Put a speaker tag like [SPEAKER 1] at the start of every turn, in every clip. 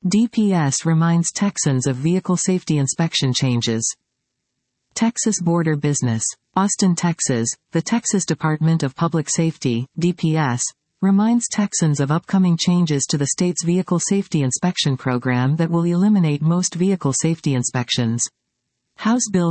[SPEAKER 1] DPS reminds Texans of vehicle safety inspection changes. Texas Border Business. Austin, Texas. The Texas Department of Public Safety, DPS, reminds Texans of upcoming changes to the state's vehicle safety inspection program that will eliminate most vehicle safety inspections. House Bill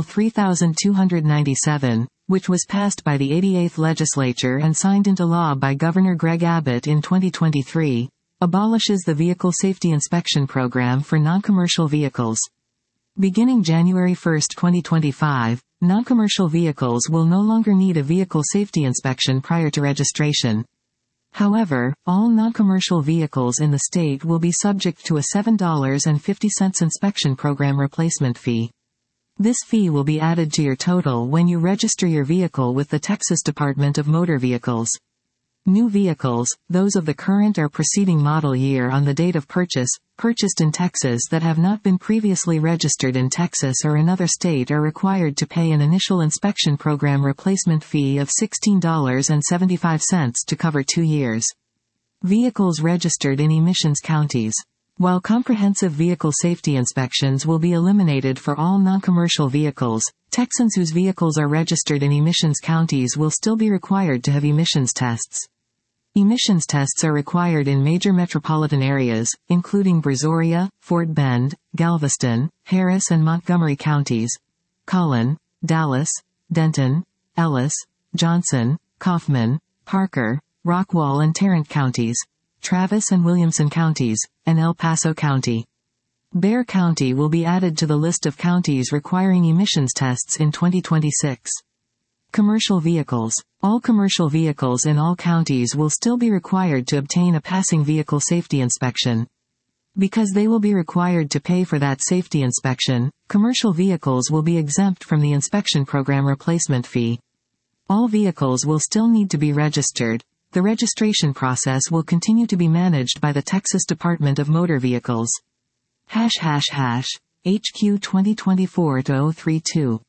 [SPEAKER 1] 3297, which was passed by the 88th Legislature and signed into law by Governor Greg Abbott in 2023, abolishes the vehicle safety inspection program for non-commercial vehicles. Beginning January 1, 2025, non-commercial vehicles will no longer need a vehicle safety inspection prior to registration. However, all non-commercial vehicles in the state will be subject to a $7.50 inspection program replacement fee. This fee will be added to your total when you register your vehicle with the Texas Department of Motor Vehicles. New vehicles, those of the current or preceding model year on the date of purchase, purchased in Texas that have not been previously registered in Texas or another state are required to pay an initial inspection program replacement fee of $16.75 to cover 2 years. Vehicles registered in emissions counties. While comprehensive vehicle safety inspections will be eliminated for all non-commercial vehicles, Texans whose vehicles are registered in emissions counties will still be required to have emissions tests. Emissions tests are required in major metropolitan areas, including Brazoria, Fort Bend, Galveston, Harris and Montgomery counties, Collin, Dallas, Denton, Ellis, Johnson, Kaufman, Parker, Rockwall and Tarrant counties, Travis and Williamson counties, and El Paso County. Bexar County will be added to the list of counties requiring emissions tests in 2026. Commercial vehicles. All commercial vehicles in all counties will still be required to obtain a passing vehicle safety inspection. Because they will be required to pay for that safety inspection, commercial vehicles will be exempt from the inspection program replacement fee. All vehicles will still need to be registered. The registration process will continue to be managed by the Texas Department of Motor Vehicles. #HQ 2024-032